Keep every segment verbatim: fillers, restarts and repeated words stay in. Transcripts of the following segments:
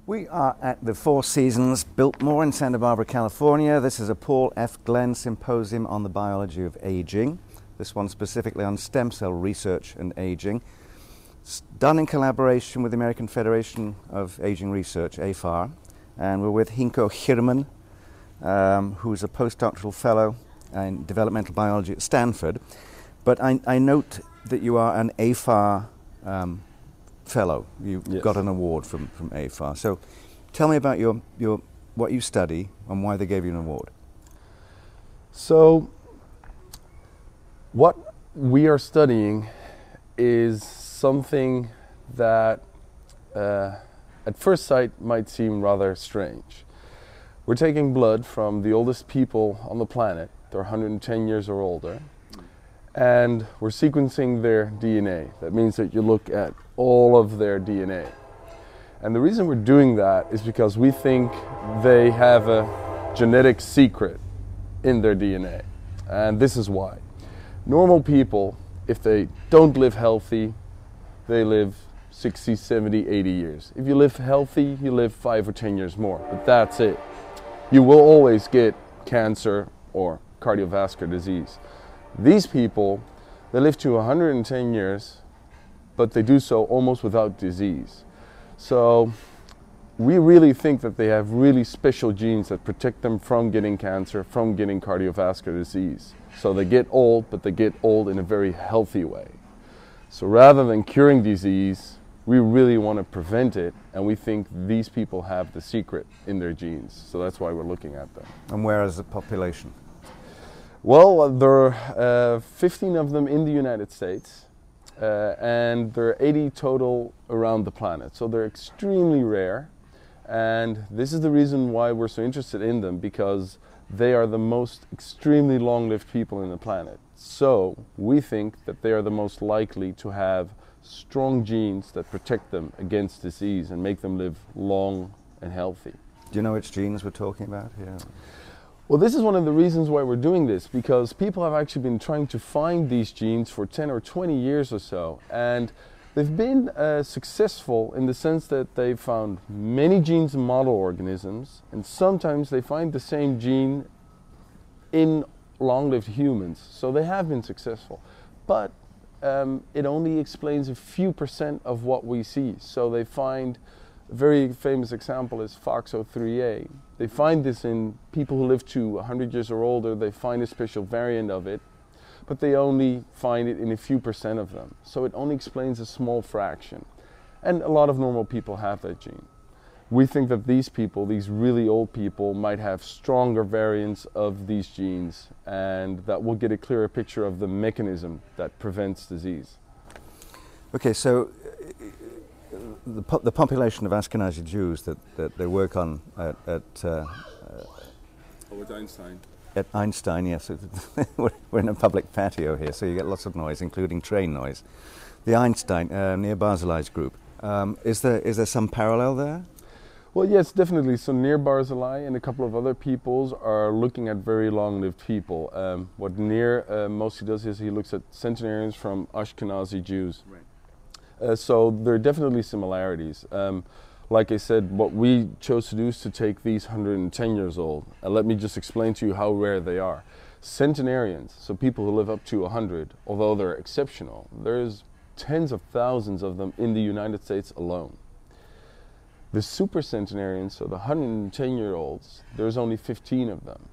We are at the Four Seasons Biltmore in Santa Barbara, California. This is a Paul F. Glenn Symposium on the Biology of Aging. This one specifically on stem cell research and aging. It's done in collaboration with the American Federation of Aging Research, A F A R. And we're with Hinko Hirman, um, who's a postdoctoral fellow in developmental biology at Stanford. But I, I note that you are an A F A R um, fellow. You Yes. got an award from, from A F A R. So tell me about your, your what you study and why they gave you an award. So what we are studying is something that uh, at first sight might seem rather strange. We're taking blood from the oldest people on the planet. They're one hundred ten years or older. And we're sequencing their D N A. That means that you look at all of their D N A. And the reason we're doing that is because we think they have a genetic secret in their D N A. And this is why. Normal people, if they don't live healthy, they live sixty, seventy, eighty years. If you live healthy, you live five or ten years more. But that's it. You will always get cancer or cardiovascular disease. These people, they live to one hundred ten years, but they do so almost without disease. So we really think that they have really special genes that protect them from getting cancer, from getting cardiovascular disease. So they get old, but they get old in a very healthy way. So rather than curing disease, we really want to prevent it, and we think these people have the secret in their genes. So that's why we're looking at them. And where is the population? Well, uh, there are uh, fifteen of them in the United States, uh, and there are eighty total around the planet. So they're extremely rare, and this is the reason why we're so interested in them, because they are the most extremely long-lived people in the planet. So we think that they are the most likely to have strong genes that protect them against disease and make them live long and healthy. Do you know which genes we're talking about here? Well, this is one of the reasons why we're doing this, because people have actually been trying to find these genes for ten or twenty years or so, and they've been uh, successful in the sense that they've found many genes in model organisms, and sometimes they find the same gene in long-lived humans. So they have been successful, but um, it only explains a few percent of what we see. So they find a very famous example is F O X O three A. They find this in people who live to one hundred years or older. They find a special variant of it, but they only find it in a few percent of them. So it only explains a small fraction. And a lot of normal people have that gene. We think that these people, these really old people, might have stronger variants of these genes, and that we'll get a clearer picture of the mechanism that prevents disease. Okay, so the, po the population of Ashkenazi Jews that, that they work on at, at, uh, uh, Oh, with Einstein. at Einstein, yes, we're we're in a public patio here, so you get lots of noise, including train noise. The Einstein, uh, near Barzilai's group, um, is there is there some parallel there? Well, yes, definitely. So Nir Barzilai and a couple of other peoples are looking at very long-lived people. Um, what Nir uh, mostly does is he looks at centenarians from Ashkenazi Jews. Right. Uh, so there are definitely similarities. Um, like I said, what we chose to do is to take these one hundred ten years old. And let me just explain to you how rare they are. Centenarians, so people who live up to one hundred, although they're exceptional, there's tens of thousands of them in the United States alone. The supercentenarians, so the one hundred ten year olds, there's only fifteen of them.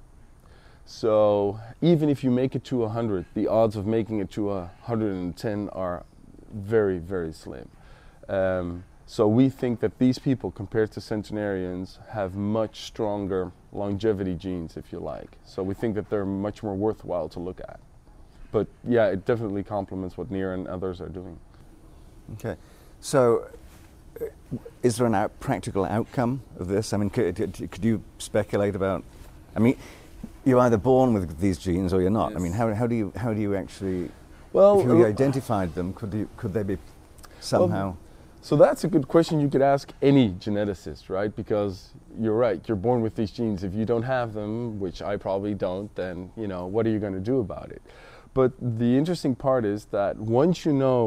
So even if you make it to one hundred, the odds of making it to one hundred ten are very, very slim. Um, so we think that these people, compared to centenarians, have much stronger longevity genes, if you like. So we think that they're much more worthwhile to look at. But yeah, it definitely complements what Nir and others are doing. Okay, so uh, is there an out practical outcome of this? I mean, could, could you speculate about? I mean, you're either born with these genes or you're not. Yes. I mean, how how do you how do you actually? Well, if you uh, identified them, could you could they be somehow? Well, so that's a good question you could ask any geneticist, right? Because you're right, you're born with these genes. If you don't have them, which I probably don't, then, you know, what are you going to do about it? But the interesting part is that once you know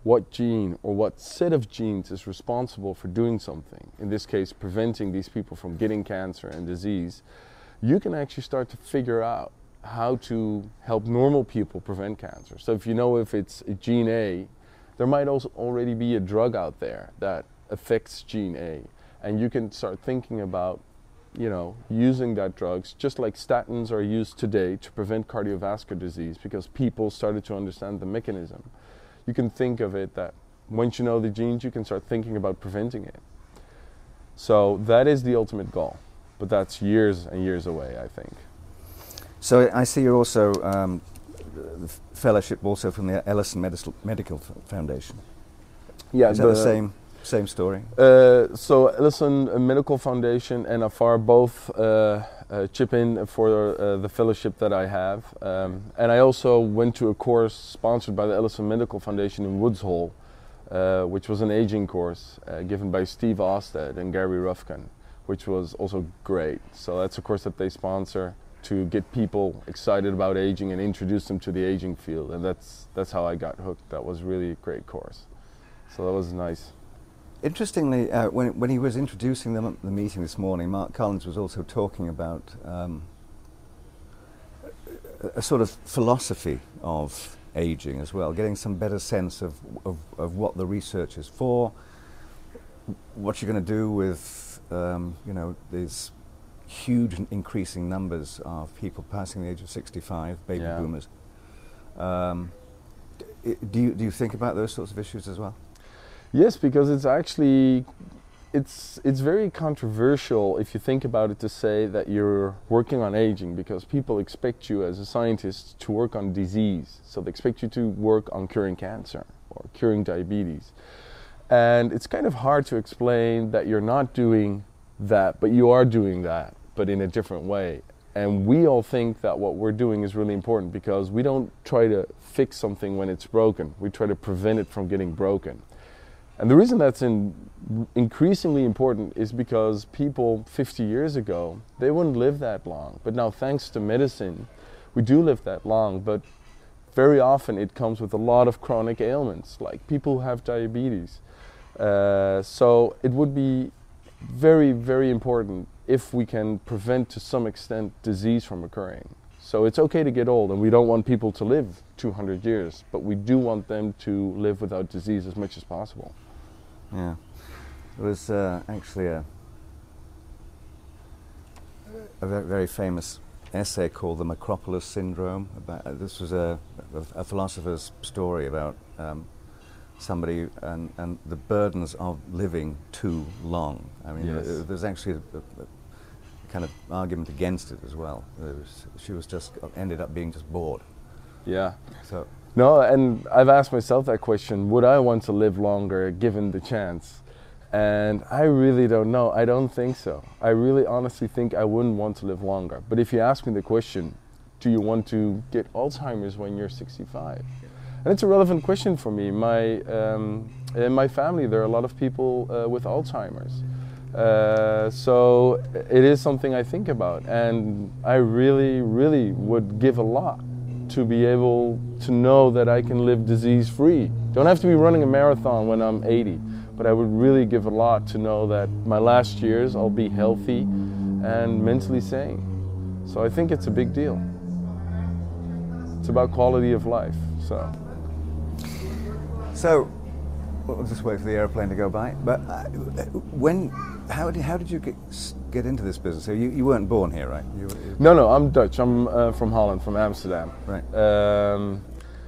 what gene or what set of genes is responsible for doing something, in this case preventing these people from getting cancer and disease, you can actually start to figure out how to help normal people prevent cancer. So if you know if it's gene A, there might also already be a drug out there that affects gene A, and you can start thinking about, you know, using that drugs just like statins are used today to prevent cardiovascular disease because people started to understand the mechanism. You can think of it that once you know the genes, you can start thinking about preventing it. So that is the ultimate goal, but that's years and years away, I think. So I see you're also um, the fellowship also from the Ellison Medical Medical Foundation. Yeah, is that the, the same same story? Uh, so Ellison Medical Foundation and Afar both uh, uh, chip in for uh, the fellowship that I have, um, and I also went to a course sponsored by the Ellison Medical Foundation in Woods Hole, uh, which was an aging course uh, given by Steve Ostead and Gary Rufkin, which was also great. So that's a course that they sponsor to get people excited about aging and introduce them to the aging field, and that's that's how I got hooked. That was really a great course, so that was nice. Interestingly, uh, when when he was introducing them at the meeting this morning, Mark Collins was also talking about um, a, a sort of philosophy of aging as well, getting some better sense of of, of what the research is for, what you're going to do with um, you know these huge and increasing numbers of people passing the age of sixty-five, baby yeah. boomers. Um, d- do you do you think about those sorts of issues as well? Yes, because it's actually it's it's very controversial if you think about it to say that you're working on aging, because people expect you as a scientist to work on disease. So they expect you to work on curing cancer or curing diabetes. And it's kind of hard to explain that you're not doing that, but you are doing that, but in a different way. And we all think that what we're doing is really important because we don't try to fix something when it's broken. We try to prevent it from getting broken. And the reason that's in increasingly important is because people fifty years ago, they wouldn't live that long. But now thanks to medicine, we do live that long, but very often it comes with a lot of chronic ailments, like people who have diabetes. Uh, so it would be very, very important if we can prevent to some extent disease from occurring. So it's okay to get old, and we don't want people to live two hundred years, but we do want them to live without disease as much as possible. Yeah. There was uh, actually a, a very, very famous essay called The Macropolis Syndrome. About, uh, this was a, a, a philosopher's story about um, somebody and, and the burdens of living too long. I mean, yes. uh, there's actually a, a, a kind of argument against it as well. There was, she was just ended up being just bored. Yeah. So. No, and I've asked myself that question, would I want to live longer given the chance? And I really don't know. I don't think so. I really honestly think I wouldn't want to live longer. But if you ask me the question, do you want to get Alzheimer's when you're sixty-five? And it's a relevant question for me. My, um, in my family, there are a lot of people uh, with Alzheimer's. Uh, so it is something I think about. And I really, really would give a lot to be able to know that I can live disease-free. Don't have to be running a marathon when I'm eighty, but I would really give a lot to know that my last years I'll be healthy and mentally sane. So I think it's a big deal. It's about quality of life. So, so we'll just wait for the airplane to go by. But uh, when, how did how did you get get into this business? So you, you weren't born here, right? You, you no, no, I'm Dutch. I'm uh, from Holland, from Amsterdam. Right. Um,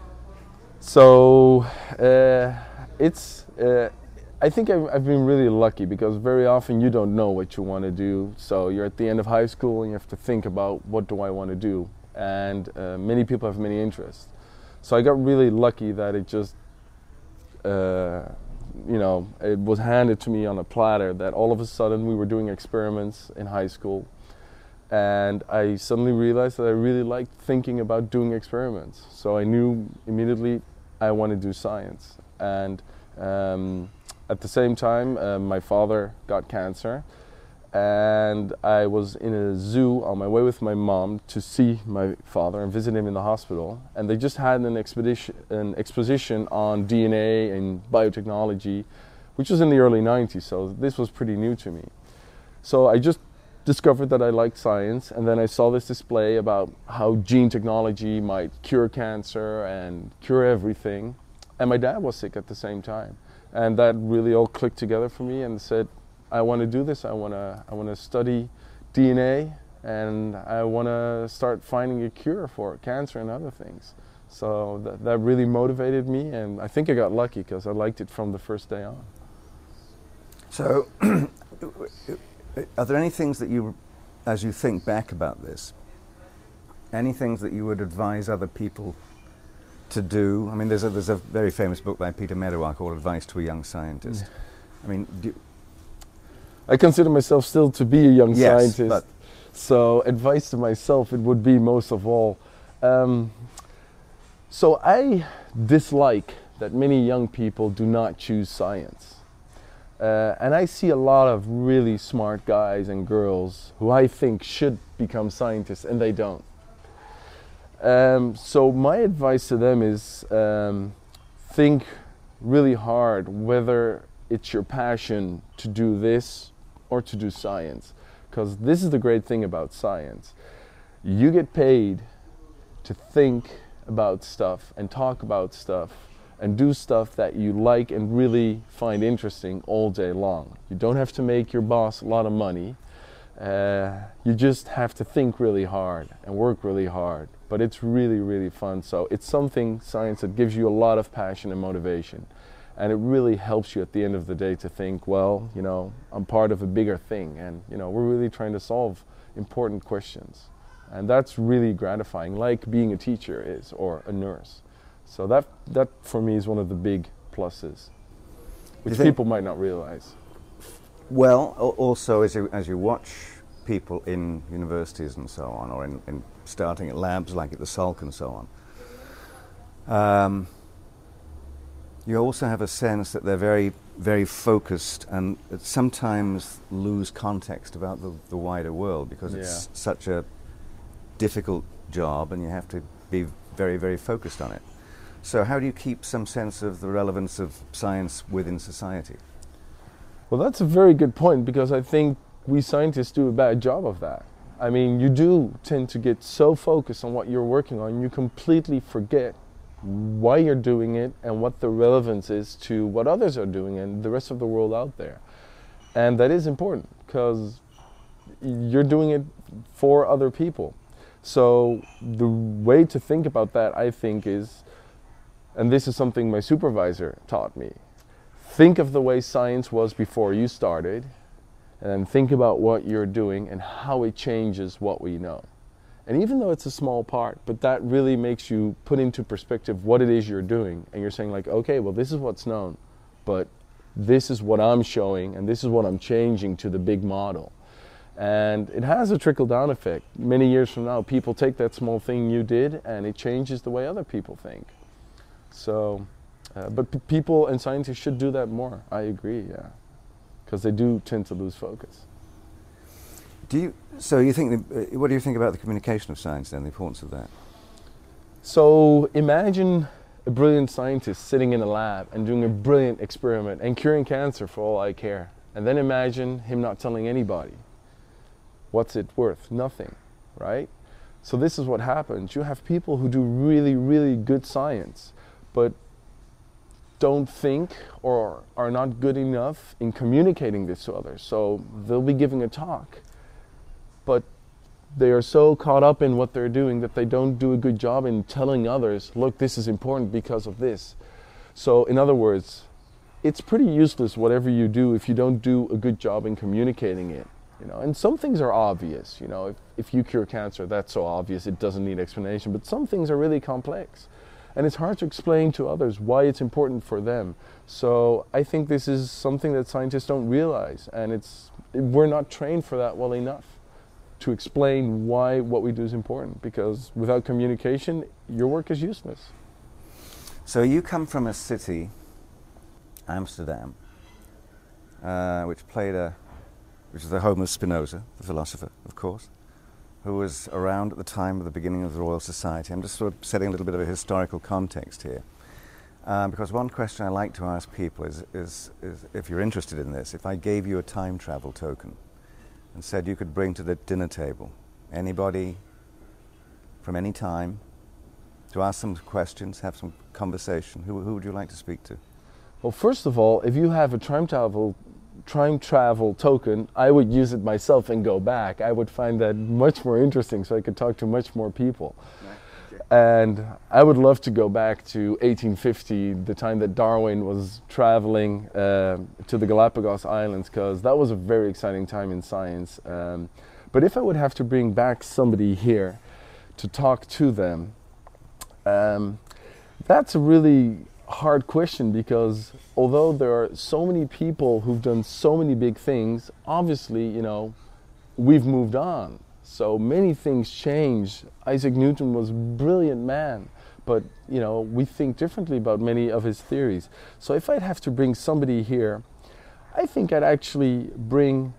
so uh, it's. Uh, I think I've, I've been really lucky because very often you don't know what you want to do. So you're at the end of high school and you have to think about what do I want to do. And uh, many people have many interests. So I got really lucky that it just, uh, you know, it was handed to me on a platter that all of a sudden we were doing experiments in high school. And I suddenly realized that I really liked thinking about doing experiments. So I knew immediately I want to do science. And um, at the same time, uh, my father got cancer. and I was in a zoo on my way with my mom to see my father and visit him in the hospital, and they just had an expedition, an exposition on D N A and biotechnology, which was in the early nineties, so this was pretty new to me. So I just discovered that I liked science, and then I saw this display about how gene technology might cure cancer and cure everything, and my dad was sick at the same time, and that really all clicked together for me and said, I want to do this. I want to I want to study D N A, and I want to start finding a cure for cancer and other things. So that, that really motivated me, and I think I got lucky because I liked it from the first day on. So are there any things that you, as you think back about this, any things that you would advise other people to do? I mean, there's a, there's a very famous book by Peter Medawar called Advice to a Young Scientist. Yeah. I mean, do I consider myself still to be a young yes, scientist, but so advice to myself, it would be most of all. Um, so I dislike that many young people do not choose science. Uh, and I see a lot of really smart guys and girls who I think should become scientists, and they don't. Um, so my advice to them is um, think really hard whether it's your passion to do this or to do science, because this is the great thing about science. You get paid to think about stuff and talk about stuff and do stuff that you like and really find interesting all day long. You don't have to make your boss a lot of money. Uh, you just have to think really hard and work really hard, but it's really, really fun. So it's something, science, that gives you a lot of passion and motivation. And it really helps you at the end of the day to think, well, you know, I'm part of a bigger thing, and, you know, we're really trying to solve important questions. And that's really gratifying, like being a teacher is, or a nurse. So that, that for me is one of the big pluses, which people might not realize. Well, also as you, as you watch people in universities and so on, or in, in starting at labs like at the Salk and so on, um, you also have a sense that they're very, very focused and sometimes lose context about the, the wider world, because yeah. it's such a difficult job and you have to be very, very focused on it. So how do you keep some sense of the relevance of science within society? Well, that's a very good point, because I think we scientists do a bad job of that. I mean, you do tend to get so focused on what you're working on, you completely forget why you're doing it and what the relevance is to what others are doing and the rest of the world out there. And that is important, because you're doing it for other people. So the way to think about that, I think, is, and this is something my supervisor taught me, think of the way science was before you started, and then think about what you're doing and how it changes what we know. And even though it's a small part, but that really makes you put into perspective what it is you're doing. And you're saying like, okay, well, this is what's known, but this is what I'm showing, and this is what I'm changing to the big model. And it has a trickle-down effect. Many years from now, people take that small thing you did, and it changes the way other people think. So, uh, but p people and scientists should do that more. I agree, yeah, because they do tend to lose focus. Do you, so you think, the, uh, what do you think about the communication of science then, the importance of that? So imagine a brilliant scientist sitting in a lab and doing a brilliant experiment and curing cancer for all I care. And then imagine him not telling anybody. What's it worth? Nothing, right? So this is what happens. You have people who do really, really good science, but don't think or are not good enough in communicating this to others. So they'll be giving a talk, but they are so caught up in what they're doing that they don't do a good job in telling others, look, this is important because of this. So in other words, it's pretty useless whatever you do if you don't do a good job in communicating it. You know, and some things are obvious. You know, if, if you cure cancer, that's so obvious it doesn't need explanation. But some things are really complex, and it's hard to explain to others why it's important for them. So I think this is something that scientists don't realize, and it's we're not trained for that well enough to explain why what we do is important. Because without communication, your work is useless. So you come from a city, Amsterdam, uh, which played a which is the home of Spinoza, the philosopher, of course, who was around at the time of the beginning of the Royal Society. I'm just sort of setting a little bit of a historical context here. Um, because one question I like to ask people is, is, is, if you're interested in this, if I gave you a time travel token and said you could bring to the dinner table anybody from any time to ask some questions, have some conversation, who, who would you like to speak to? Well, first of all, if you have a time travel time travel token, I would use it myself and go back. I would find that much more interesting, so I could talk to much more people. Right. Okay. And I would love to go back to eighteen fifty, the time that Darwin was traveling uh, to the Galapagos Islands, because that was a very exciting time in science. Um, but if I would have to bring back somebody here to talk to them, um, that's a really hard question, because although there are so many people who've done so many big things, obviously, you know, we've moved on. So many things change. Isaac Newton was a brilliant man, but, you know, we think differently about many of his theories. So if I'd have to bring somebody here, I think I'd actually bring,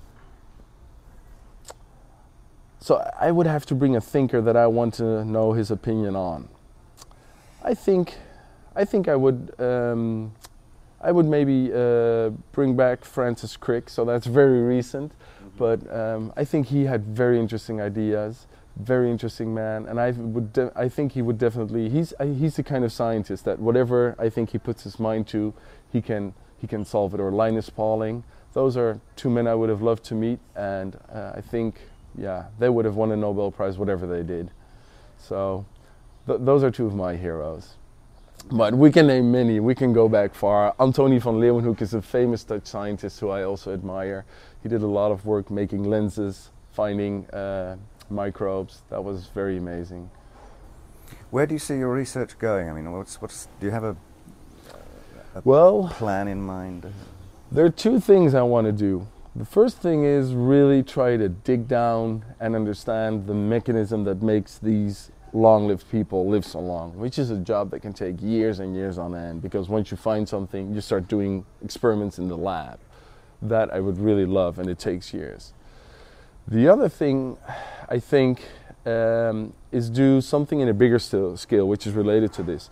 so I would have to bring a thinker that I want to know his opinion on. I think I think I would um, I would maybe uh, bring back Francis Crick, so that's very recent, mm-hmm. but um, I think he had very interesting ideas, very interesting man, and I would de- I think he would definitely, he's uh, he's the kind of scientist that whatever I think he puts his mind to, he can he can solve it. Or Linus Pauling, those are two men I would have loved to meet, and uh, I think, yeah, they would have won a Nobel Prize whatever they did. So th- those are two of my heroes. But we can name many, we can go back far. Antoni van Leeuwenhoek is a famous Dutch scientist who I also admire. He did a lot of work making lenses, finding uh, microbes. That was very amazing. Where do you see your research going? I mean, what's, what's, do you have a, a well, plan in mind? There are two things I want to do. The first thing is really try to dig down and understand the mechanism that makes these long-lived people live so long, which is a job that can take years and years on end, because once you find something, you start doing experiments in the lab. That I would really love, and it takes years. The other thing, I think, um, is do something in a bigger st- scale, which is related to this.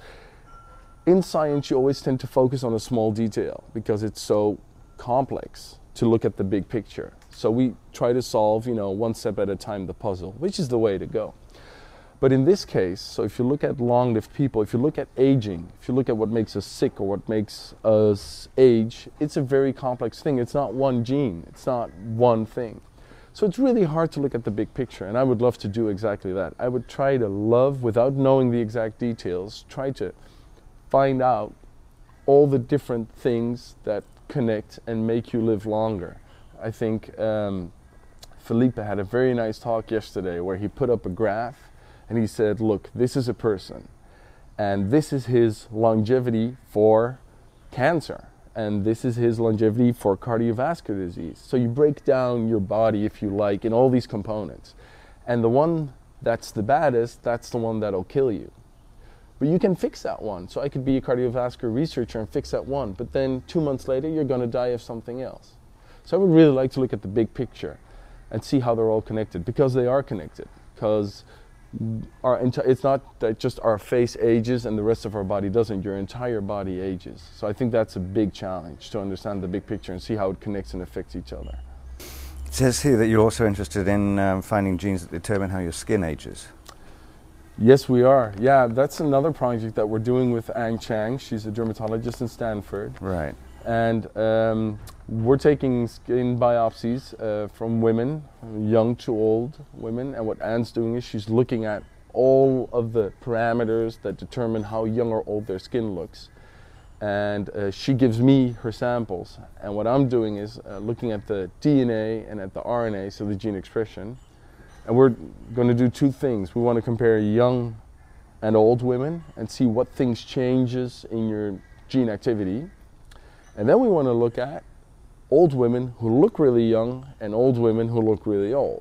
In science, you always tend to focus on a small detail, because it's so complex to look at the big picture. So we try to solve, you know, one step at a time the puzzle, which is the way to go. But in this case, so if you look at long-lived people, if you look at aging, if you look at what makes us sick or what makes us age, it's a very complex thing. It's not one gene. It's not one thing. So it's really hard to look at the big picture, and I would love to do exactly that. I would try to love, without knowing the exact details, try to find out all the different things that connect and make you live longer. I think um, Felipe had a very nice talk yesterday where he put up a graph. And he said, look, this is a person, and this is his longevity for cancer, and this is his longevity for cardiovascular disease. So you break down your body, if you like, in all these components. And the one that's the baddest, that's the one that'll kill you. But you can fix that one. So I could be a cardiovascular researcher and fix that one, but then two months later, you're going to die of something else. So I would really like to look at the big picture and see how they're all connected, because they are connected. Because Our enti- it's not that just our face ages and the rest of our body doesn't. Your entire body ages. So I think that's a big challenge, to understand the big picture and see how it connects and affects each other. It says here that you're also interested in um, finding genes that determine how your skin ages. Yes, we are. Yeah, that's another project that we're doing with Anh Chang. She's a dermatologist in Stanford. Right. And um, we're taking skin biopsies uh, from women, young to old women, and what Anne's doing is she's looking at all of the parameters that determine how young or old their skin looks. And uh, she gives me her samples, and what I'm doing is uh, looking at the D N A and at the R N A, so the gene expression, and we're going to do two things. We want to compare young and old women and see what things changes in your gene activity. And then we want to look at old women who look really young and old women who look really old.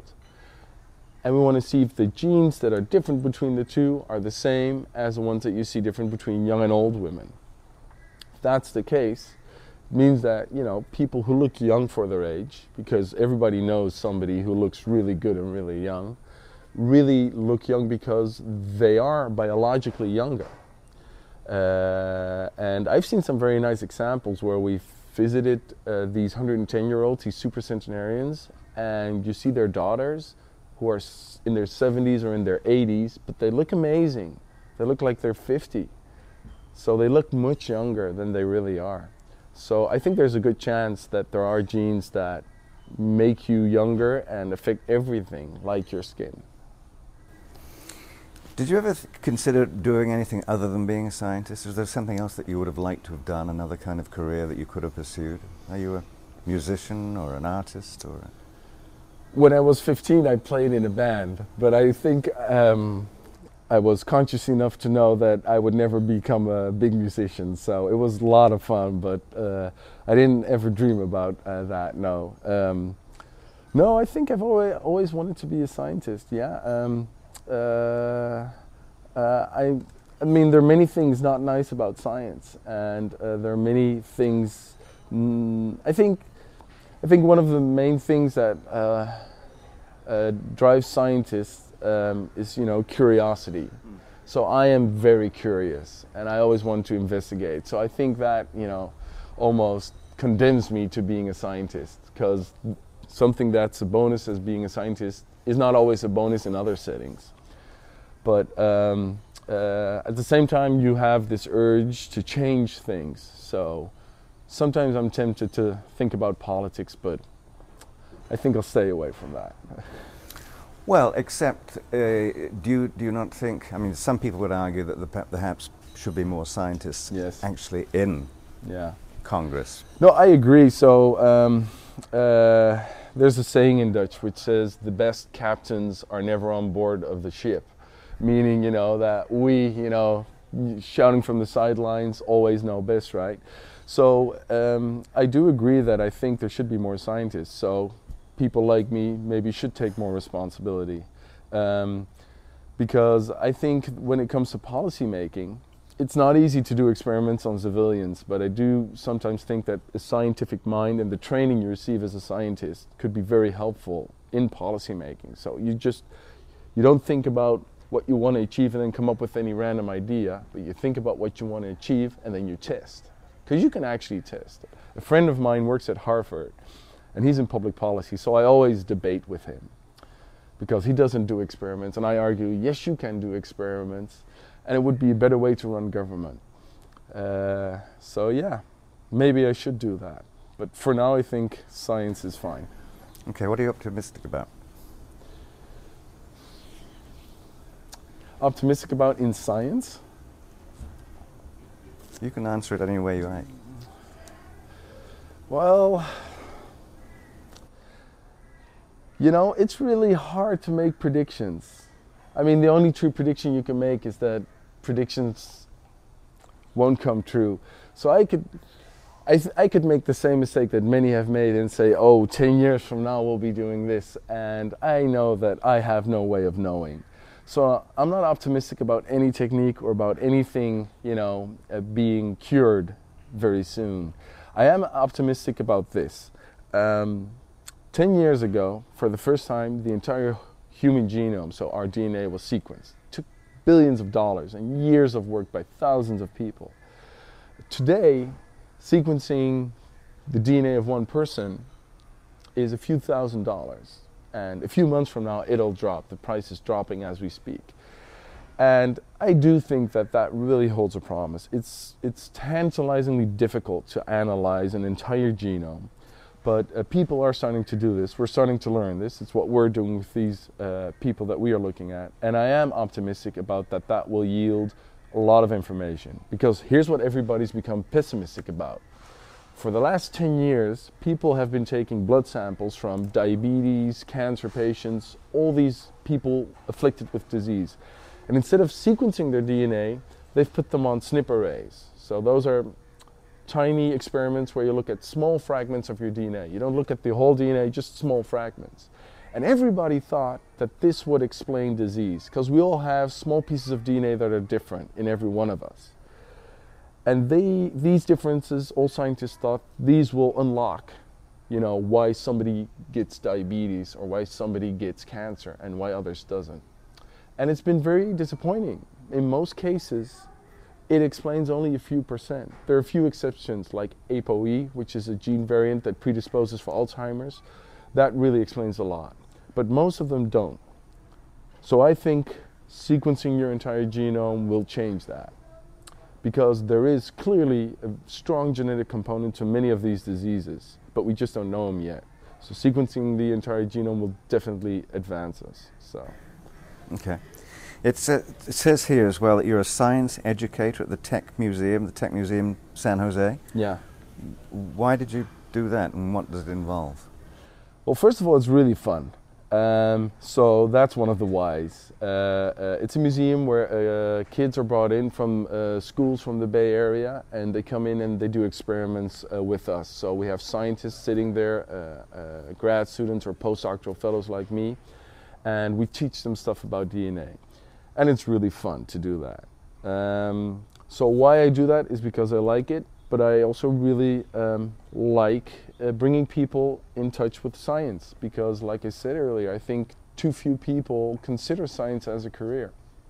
And we want to see if the genes that are different between the two are the same as the ones that you see different between young and old women. If that's the case, means that, you know, people who look young for their age, because everybody knows somebody who looks really good and really young, really look young because they are biologically younger. Uh, and I've seen some very nice examples where we've visited uh, these one hundred ten year olds, these supercentenarians, and you see their daughters who are s- in their seventies or in their eighties, but they look amazing. They look like they're fifty. So they look much younger than they really are. So I think there's a good chance that there are genes that make you younger and affect everything, like your skin. Did you ever th- consider doing anything other than being a scientist? Was there something else that you would have liked to have done, another kind of career that you could have pursued? Are you a musician or an artist? Or a When I was fifteen, I played in a band, but I think um, I was conscious enough to know that I would never become a big musician. So it was a lot of fun, but uh, I didn't ever dream about uh, that, no. Um, no, I think I've always, always wanted to be a scientist, yeah. Um, uh, uh, I, I mean, there are many things not nice about science, and uh, there are many things, mm, I think, I think one of the main things that uh, uh, drives scientists um, is, you know, curiosity. Mm. So I am very curious, and I always want to investigate. So I think that, you know, almost condemns me to being a scientist, because something that's a bonus as being a scientist is not always a bonus in other settings. But um, uh, at the same time, you have this urge to change things. So sometimes I'm tempted to think about politics, but I think I'll stay away from that. Well, except, uh, do you do you not think? I mean, some people would argue that there perhaps should be more scientists yes. actually in yeah. Congress. No, I agree. So um, uh, there's a saying in Dutch which says the best captains are never on board of the ship, meaning, you know, that we, you know, shouting from the sidelines always know best, right? So um, I do agree that I think there should be more scientists. So people like me maybe should take more responsibility. Um, because I think when it comes to policy making, it's not easy to do experiments on civilians, but I do sometimes think that a scientific mind and the training you receive as a scientist could be very helpful in policy making. So you just, you don't think about what you want to achieve and then come up with any random idea, but you think about what you want to achieve and then you test. Because you can actually test. A friend of mine works at Harvard, and he's in public policy, so I always debate with him because he doesn't do experiments, and I argue, yes, you can do experiments, and it would be a better way to run government. Uh, so yeah, maybe I should do that. But for now, I think science is fine. Okay, what are you optimistic about? Optimistic about in science? You can answer it any way you like. Well, you know, it's really hard to make predictions. I mean, the only true prediction you can make is that predictions won't come true. So I could, I, th- I could make the same mistake that many have made and say, oh, ten years from now we'll be doing this. And I know that I have no way of knowing. So I'm not optimistic about any technique or about anything, you know, uh, being cured very soon. I am optimistic about this. Um, ten years ago, for the first time, the entire human genome, so our D N A, was sequenced. It took billions of dollars and years of work by thousands of people. Today, sequencing the D N A of one person is a few thousand dollars. And a few months from now, it'll drop. The price is dropping as we speak. And I do think that that really holds a promise. It's, it's tantalizingly difficult to analyze an entire genome. But uh, people are starting to do this. We're starting to learn this. It's what we're doing with these uh, people that we are looking at. And I am optimistic about that that will yield a lot of information. Because here's what everybody's become pessimistic about. For the last ten years, people have been taking blood samples from diabetes, cancer patients, all these people afflicted with disease. And instead of sequencing their D N A, they've put them on SNP arrays. So those are tiny experiments where you look at small fragments of your D N A. You don't look at the whole D N A, just small fragments. And everybody thought that this would explain disease, because we all have small pieces of D N A that are different in every one of us. And they, these differences, all scientists thought these will unlock, you know, why somebody gets diabetes or why somebody gets cancer and why others doesn't. And it's been very disappointing. In most cases, it explains only a few percent. There are a few exceptions like A P O E, which is a gene variant that predisposes for Alzheimer's. That really explains a lot. But most of them don't. So I think sequencing your entire genome will change that, because there is clearly a strong genetic component to many of these diseases, but we just don't know them yet. So sequencing the entire genome will definitely advance us. So. Okay. It's, uh, it says here as well that you're a science educator at the Tech Museum, the Tech Museum San Jose. Yeah. Why did you do that, and what does it involve? Well, first of all, it's really fun. Um, so that's one of the whys. Uh, uh, it's a museum where uh, kids are brought in from uh, schools from the Bay Area, and they come in and they do experiments uh, with us. So we have scientists sitting there, uh, uh, grad students or postdoctoral fellows like me, and we teach them stuff about D N A. And it's really fun to do that. Um, so why I do that is because I like it, but I also really um, like uh, bringing people in touch with science, because like I said earlier, I think too few people consider science as a career.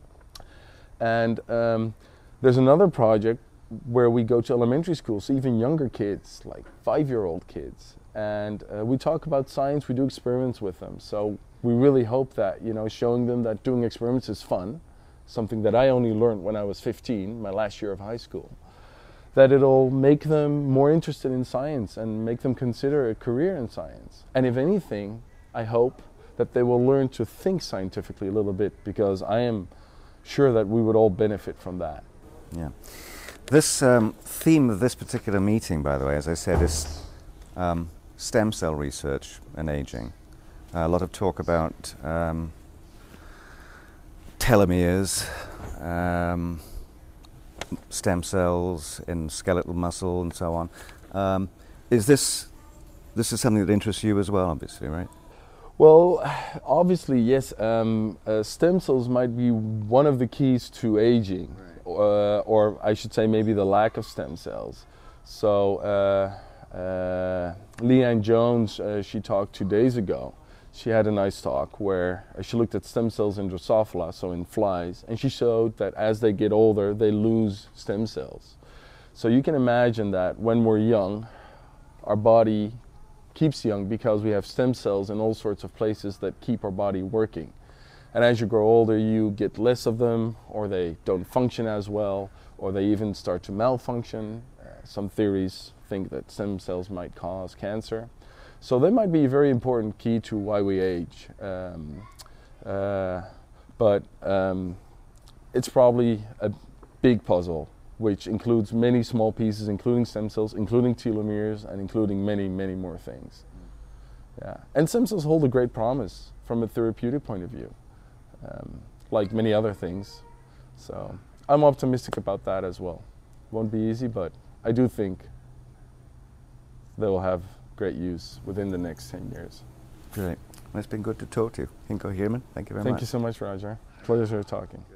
And um, there's another project where we go to elementary schools, even younger kids, like five-year-old kids, and uh, we talk about science, we do experiments with them. So we really hope that, you know, showing them that doing experiments is fun, something that I only learned when I was fifteen, my last year of high school, that it'll make them more interested in science and make them consider a career in science. And if anything, I hope that they will learn to think scientifically a little bit, because I am sure that we would all benefit from that. Yeah. This um, theme of this particular meeting, by the way, as I said, is um, stem cell research and aging. Uh, a lot of talk about um, telomeres, um, stem cells in skeletal muscle and so on. Um, is this, this is something that interests you as well, obviously, right? Well, obviously, yes. Um, uh, stem cells might be one of the keys to aging, right. uh, or I should say maybe the lack of stem cells. So uh, uh, Leanne Jones, uh, she talked two days ago. She had a nice talk where she looked at stem cells in Drosophila, so in flies, and she showed that as they get older, they lose stem cells. So you can imagine that when we're young, our body keeps young because we have stem cells in all sorts of places that keep our body working. And as you grow older, you get less of them, or they don't function as well, or they even start to malfunction. Uh, some theories think that stem cells might cause cancer. So they might be a very important key to why we age. Um, uh, but um, it's probably a big puzzle, which includes many small pieces, including stem cells, including telomeres, and including many, many more things. Yeah. And stem cells hold a great promise from a therapeutic point of view, um, like many other things. So I'm optimistic about that as well. Won't be easy, but I do think they will have great use within the next ten years. Great. Well, it's been good to talk to you. Hinko Heermann, thank you very Thank much. you so much, Roger. Pleasure talking.